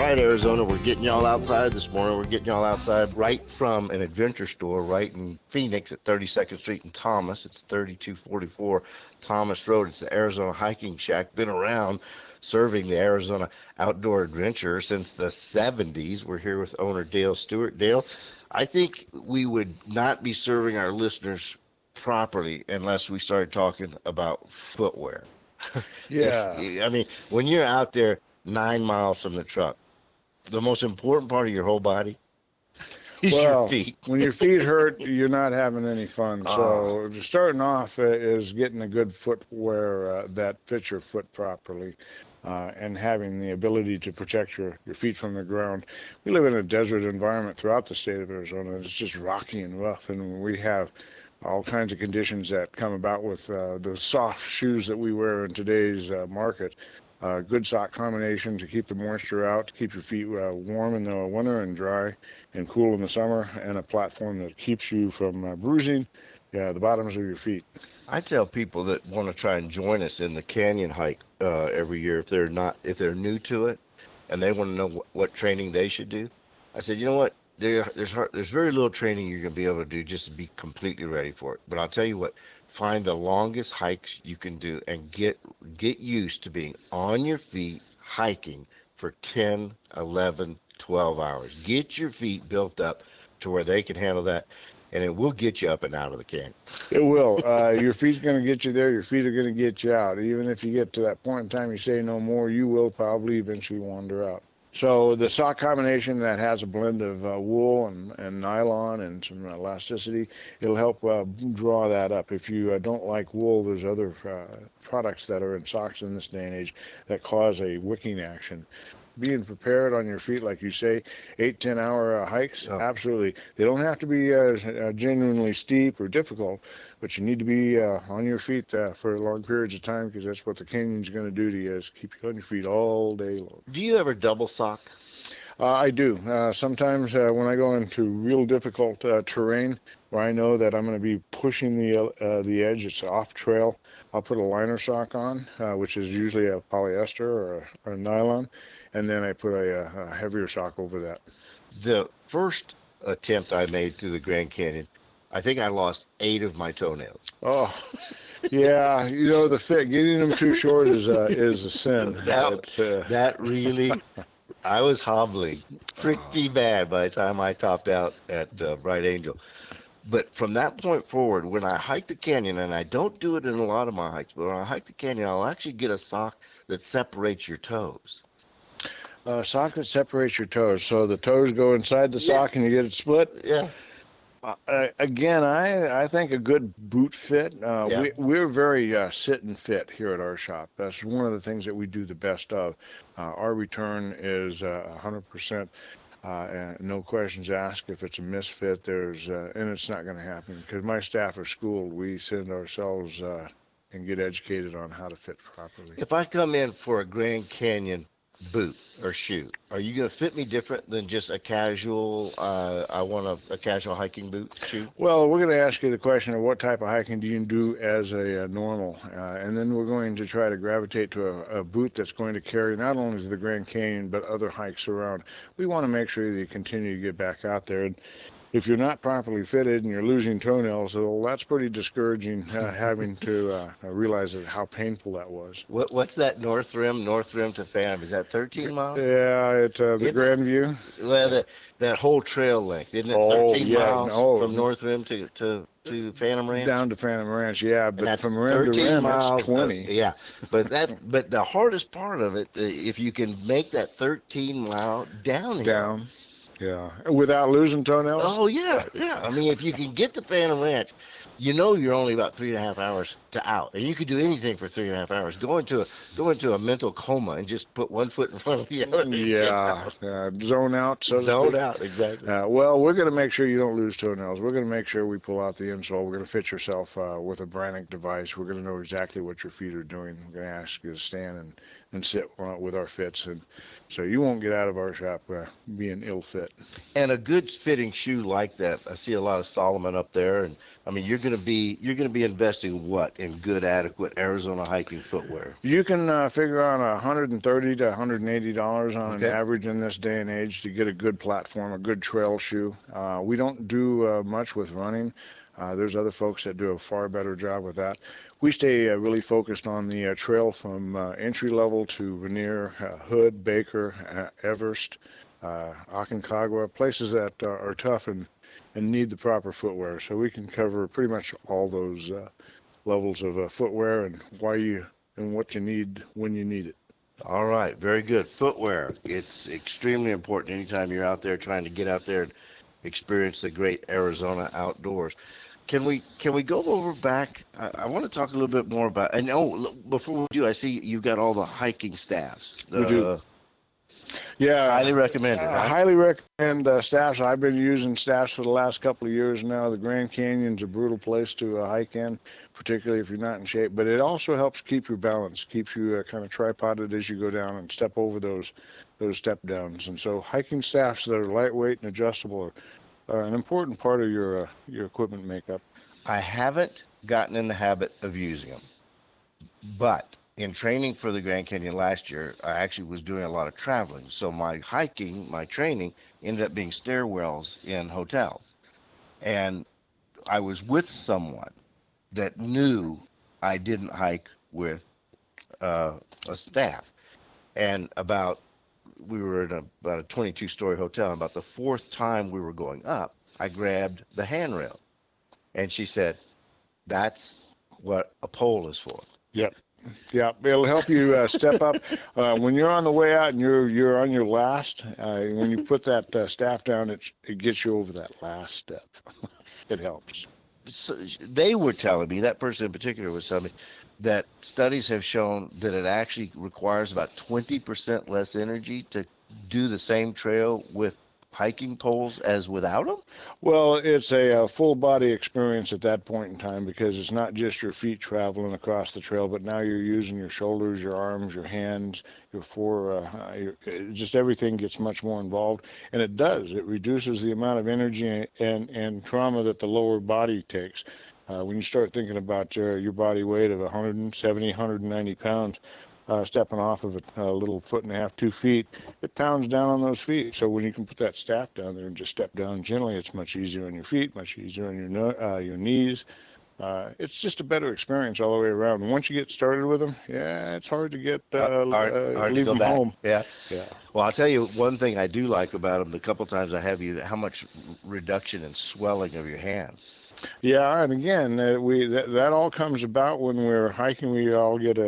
right, Arizona, we're getting y'all outside this morning. We're getting y'all outside right from an adventure store right in Phoenix at 32nd Street in Thomas. It's 3244 Thomas Road. It's the Arizona Hiking Shack. Been around serving the Arizona outdoor adventure since the 70s. We're here with owner Dale Stewart. Dale, I think we would not be serving our listeners properly unless we started talking about footwear. Yeah. I mean, when you're out there 9 miles from the truck, the most important part of your whole body is your Well, feet. when your feet hurt, you're not having any fun. Ah, So starting off is getting a good footwear that fits your foot properly. And having the ability to protect your feet from the ground. We live in a desert environment throughout the state of Arizona. It's just rocky and rough, and we have all kinds of conditions that come about with the soft shoes that we wear in today's market. Good sock combination to keep the moisture out, to keep your feet warm in the winter and dry and cool in the summer, and a platform that keeps you from bruising the bottoms of your feet. I tell people that want to try and join us in the canyon hike every year if they're new to it and they want to know what training they should do. I said, you know what? There's very little training you're going to be able to do just to be completely ready for it. But I'll tell you what, find the longest hikes you can do and get used to being on your feet hiking for 10, 11, 12 hours. Get your feet built up to where they can handle that, and it will get you up and out of the canyon. It will. Your feet's going to get you there. Your feet are going to get you out. Even if you get to that point in time you say no more, you will probably eventually wander out. So the sock combination that has a blend of wool and nylon and some elasticity, it'll help draw that up. If you don't like wool, there's other products that are in socks in this day and age that cause a wicking action. Being prepared on your feet, like you say, 8-10 hour hikes, Oh, absolutely. They don't have to be genuinely steep or difficult, but you need to be on your feet for long periods of time because that's what the canyon's going to do to you is keep you on your feet all day long. do you ever double sock? I do. Sometimes when I go into real difficult terrain where I know that I'm going to be pushing the edge, it's off trail, I'll put a liner sock on, which is usually a polyester or a nylon, and then I put a heavier sock over that. The first attempt I made through the Grand Canyon, I think I lost 8 of my toenails. Oh, yeah. The fit, getting them too short is a sin. That that really, I was hobbling Uh, pretty bad by the time I topped out at Bright Angel. But from that point forward, when I hike the canyon, and I don't do it in a lot of my hikes, but when I hike the canyon, I'll actually get a sock that separates your toes. a sock that separates your toes, so the toes go inside the Yeah, sock and you get it split. yeah, Again, I think a good boot fit. yeah. We're very sit and fit here at our shop. That's one of the things that we do the best of. Our return is 100%, and no questions asked. If it's a misfit, and it's not going to happen because my staff are schooled. We send ourselves and get educated on how to fit properly. If I come in for a Grand Canyon boot or shoe, are you going to fit me different than just a casual, I want a casual hiking boot shoe? Well, we're going to ask you the question of what type of hiking do you do as a normal, and then we're going to try to gravitate to a boot that's going to carry not only to the Grand Canyon but other hikes around. We want to make sure that you continue to get back out there. And if you're not properly fitted and you're losing toenails, well, that's pretty discouraging. Having to realize how painful that was. What's that North Rim to Phantom? Is that 13 miles? Yeah, at the Isn't it? Grand View. Well, that whole trail length, isn't it Oh 13 yeah, miles from no, North Rim to Phantom Ranch? down to Phantom Ranch. Yeah, And but that's from rim to 13 rim, it's miles. 20 Yeah, but the hardest part of it, if you can make that 13-mile downhill. down. Yeah, without losing toenails. Oh yeah, yeah. I mean, if you can get to Phantom Ranch, you're only about 3.5 hours to out, and you could do anything for 3.5 hours. Go into a mental coma and just put one foot in front of the other. Yeah, zone out, so to Zone speak. out, exactly. Well, we're going to make sure you don't lose toenails. We're going to make sure we pull out the insole. We're going to fit yourself with a Brannock device. We're going to know exactly what your feet are doing. We're going to ask you to stand and sit with our fits, and so you won't get out of our shop being ill fit. it. And a good fitting shoe like that, I see a lot of Solomon up there, and I mean you're gonna be investing what in good, adequate Arizona hiking footwear. You can figure on $130 to $180 on an Okay. average in this day and age to get a good platform, a good trail shoe. We don't do much with running. There's other folks that do a far better job with that. We stay really focused on the trail from entry level to Rainier, Hood, Baker, Everest, Aconcagua, places that are tough and need the proper footwear. So we can cover pretty much all those levels of footwear and what you need when you need it. All right, very good. Footwear. It's extremely important anytime you're out there trying to get out there and experience the great Arizona outdoors. Can we go over back? I want to talk a little bit more about. And before we do, I see you've got all the hiking staffs. We do. Yeah, Highly recommended. I Huh? highly recommend staffs. I've been using staffs for the last couple of years now. The Grand Canyon's a brutal place to hike in, particularly if you're not in shape. But it also helps keep your balance, keeps you kind of tripoded as you go down and step over those step downs. And so hiking staffs that are lightweight and adjustable are an important part of your equipment makeup. I haven't gotten in the habit of using them, but in training for the Grand Canyon last year, I actually was doing a lot of traveling. So my hiking, my training ended up being stairwells in hotels. And I was with someone that knew I didn't hike with a staff. And we were in about a 22-story hotel. And about the fourth time we were going up, I grabbed the handrail. And she said, that's what a pole is for. Yep. Yeah, it'll help you step up when you're on the way out and you're on your last. When you put that staff down, it gets you over that last step. It helps. So they were telling me, that person in particular was telling me, that studies have shown that it actually requires about 20% less energy to do the same trail with hiking poles as without them? Well, it's a full body experience at that point in time because it's not just your feet traveling across the trail, but now you're using your shoulders, your arms, your hands, just everything gets much more involved. And it does. It reduces the amount of energy and trauma that the lower body takes. When you start thinking about your body weight of 170, 190 pounds, stepping off of a little foot and a half, 2 feet, it pounds down on those feet. So when you can put that staff down there and just step down gently, it's much easier on your feet, much easier on your knees. It's just a better experience all the way around. And once you get started with them, yeah, it's hard to get Hard to leave go them back. home. Yeah. Yeah. Well, I'll tell you one thing I do like about them, the couple times I have you, how much reduction in swelling of your hands. Yeah, and again, that all comes about when we're hiking. We all get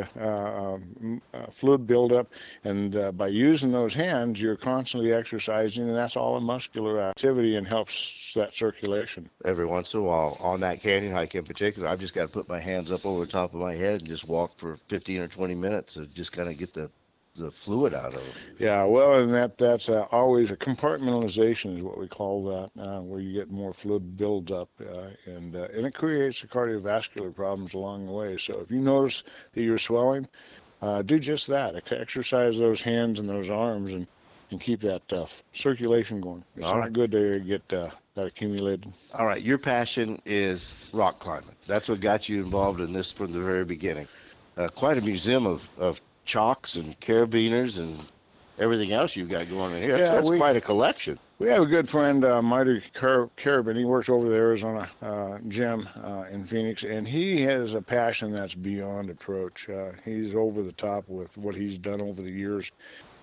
a fluid buildup, and by using those hands, you're constantly exercising, and that's all a muscular activity and helps that circulation. Every once in a while, on that canyon hike in particular, I've just got to put my hands up over the top of my head and just walk for 15 or 20 minutes to just kind of get the fluid out of it. Yeah, well, and that's always a compartmentalization is what we call that, where you get more fluid builds up, and it creates the cardiovascular problems along the way. So if you notice that you're swelling, do just that. Exercise those hands and those arms and keep that circulation going. It's All not right. good to get that accumulated. All right, your passion is rock climbing. That's what got you involved in this from the very beginning. Quite a museum of chalks and carabiners and everything else you've got going on here. That's quite a collection. We have a good friend, Marty Carabin. He works over the Arizona gym in Phoenix, and he has a passion that's beyond approach. He's over the top with what he's done over the years.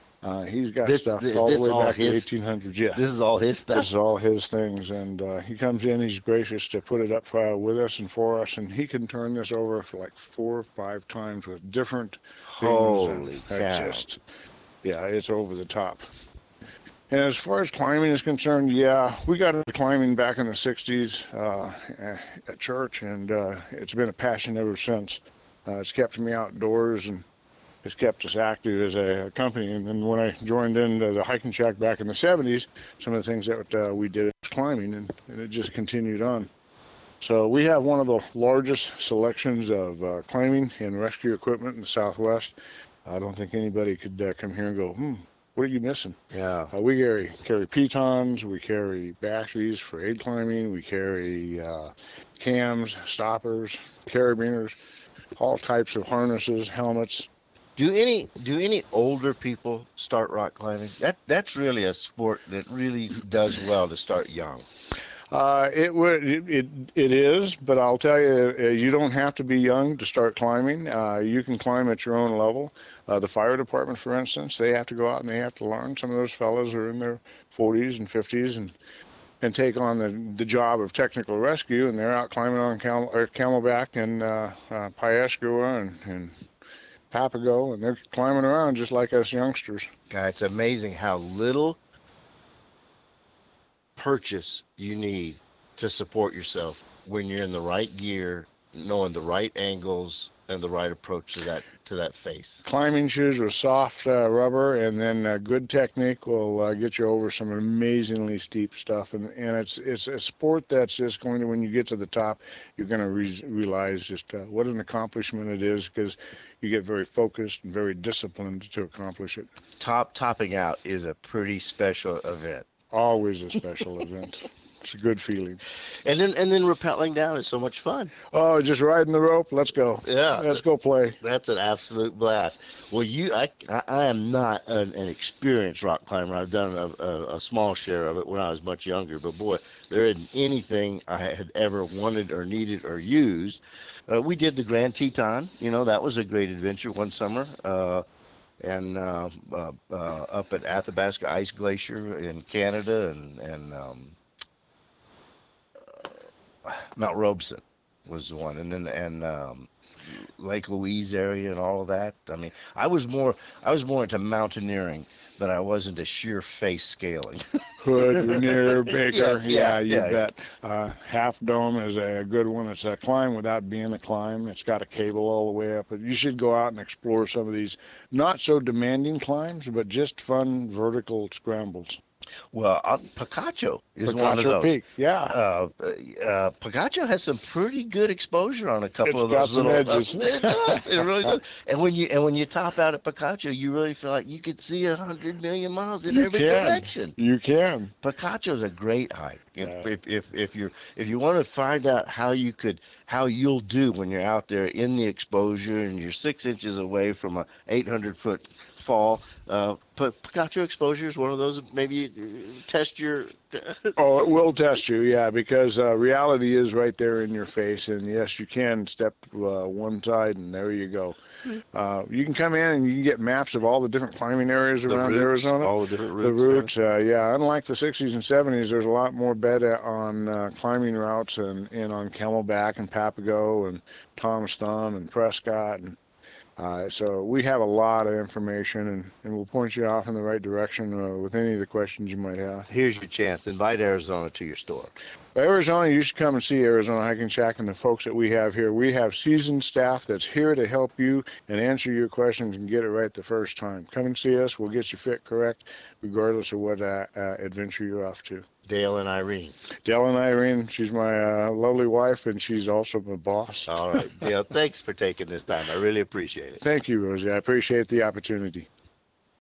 He's got stuff all the way back to 1800s. Yeah, this is all his stuff. This is all his things, and he comes in. He's gracious to put it up with us and for us, and he can turn this over for like 4 or 5 times with different Holy things. cow! Yeah, it's over the top. And as far as climbing is concerned, yeah, we got into climbing back in the 60s at church, and it's been a passion ever since. It's kept me outdoors and it's kept us active as a company. And then when I joined in the hiking shack back in the 70s, some of the things that we did was climbing, and it just continued on. So we have one of the largest selections of climbing and rescue equipment in the Southwest. I don't think anybody could come here and go, what are you missing? Yeah. We carry pitons, we carry batteries for aid climbing, we carry cams, stoppers, carabiners, all types of harnesses, helmets. Do any older people start rock climbing? That's really a sport that really does well to start young. It is, but I'll tell you, you don't have to be young to start climbing. You can climb at your own level. The fire department, for instance, they have to go out and they have to learn. Some of those fellows are in their 40s and 50s and take on the job of technical rescue, and they're out climbing on Camelback and Piascua and Papago, and they're climbing around just like us youngsters. God, it's amazing how little purchase you need to support yourself when you're in the right gear, knowing the right angles and the right approach to that face. Climbing shoes with soft rubber, and then good technique will get you over some amazingly steep stuff. And it's a sport that's just going to, when you get to the top, you're going to realize just what an accomplishment it is, because you get very focused and very disciplined to accomplish it. Topping out is a pretty special event. Always a special event. It's a good feeling. And then rappelling down is so much fun. Oh, just riding the rope. Let's go. Yeah. Let's go play. That's an absolute blast. Well, I am not an experienced rock climber. I've done a small share of it when I was much younger. But boy, there isn't anything I had ever wanted or needed or used. We did the Grand Teton. That was a great adventure one summer. And up at Athabasca Ice Glacier in Canada, and Mount Robeson was the one, and then Lake Louise area and all of that. I mean, I was more into mountaineering than I was into sheer face scaling. Hood, Rainier, Baker, yeah, you bet. Half Dome is a good one. It's a climb without being a climb. It's got a cable all the way up. But you should go out and explore some of these not so demanding climbs, but just fun vertical scrambles. Well, Picacho is one of Picacho those. Peak, yeah. Picacho has some pretty good exposure on a couple It's of got those some little. edges. It does. It really does. And when you top out at Picacho, you really feel like you could see 100 million miles in every direction. You can. Picacho's a great hike. Yeah. If you want to find out how you'll do when you're out there in the exposure and you're 6 inches away from a 800-foot fall, Picacho exposure is one of those. Maybe test your. Oh, it will test you, yeah, because reality is right there in your face, and yes, you can step one side, and there you go. You can come in and you can get maps of all the different climbing areas around Arizona. All the different The routes. routes, yeah. Unlike the 60s and 70s, there's a lot more bed on climbing routes and on Camelback and Papago and Tom's Thumb and Prescott. And so we have a lot of information, and we'll point you off in the right direction with any of the questions you might have. Here's your chance. Invite Arizona to your store. Arizona, you should come and see Arizona Hiking Shack and the folks that we have here. We have seasoned staff that's here to help you and answer your questions and get it right the first time. Come and see us. We'll get you fit correct, regardless of what adventure you're off to. Dale and Irene. Dale and Irene, she's my lovely wife, and she's also my boss. All right, Dale, thanks for taking this time. I really appreciate it. Thank you, Rosie. I appreciate the opportunity.